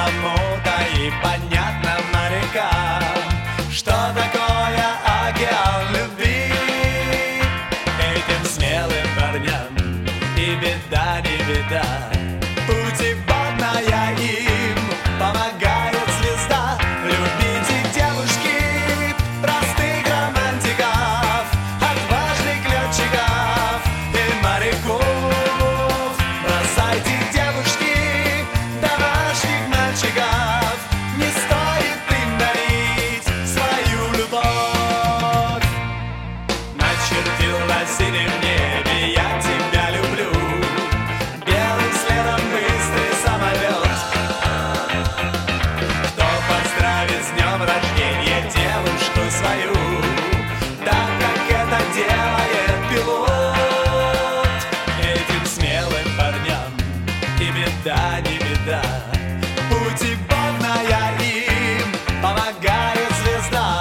кому-то и понятно морякам, что такое океан любви. Этим смелым парням и беда, не беда, путеводная им помогает звезда. Любите, девушки, простых романтиков, отважных летчиков и моряков. Бросайте, девушки, домашних мальчиков, не стоит им дарить свою любовь. Начертил на синем небе я тебя люблю, белым следом быстрый самолет. Кто поздравит с днем рождения девушку свою, так как это делает пилот. Этим смелым парням и беда, не беда, путеводная им помогает звезда.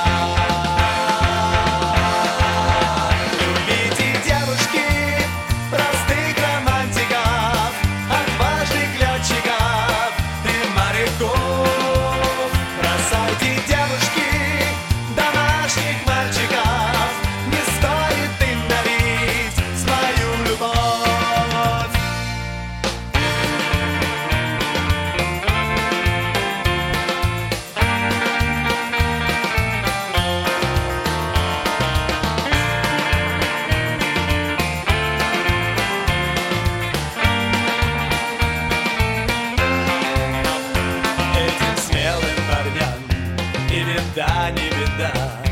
Любите, девушки, простых романтиков, отважных летчиков и моряков. Бросайте, девушки, домашних мальчиков, не стоит им дарить свою любовь. Этим смелым парням и беда, не беда,